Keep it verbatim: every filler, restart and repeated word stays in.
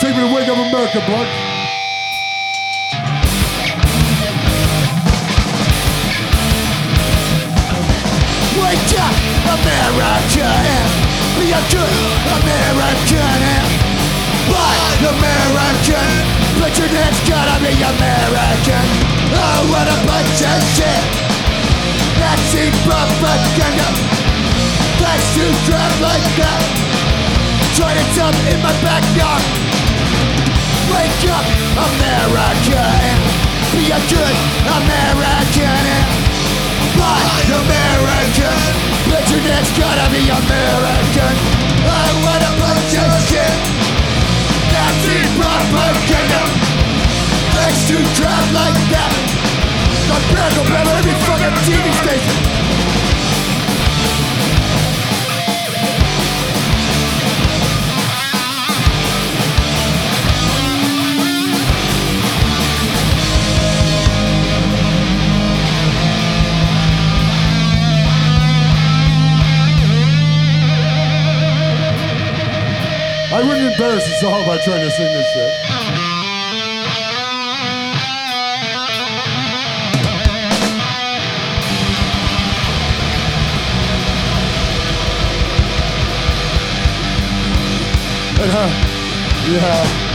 Take me to Wake Up America, bud. Wake up, America, and be a good American, and black American. But your name's gotta be American. Oh, what a bunch of shit. Nazi propaganda. Thanks to crap like that. Try to tell in my backyard. Wake up, America, and be a good American, and black American. But your name's gotta be American. Oh, what a bunch of shit. Nazi propaganda. Thanks to crap like that. Not bad, no bad, every fucking T V station. I wouldn't embarrass us all by trying to sing this shit. And, uh, yeah.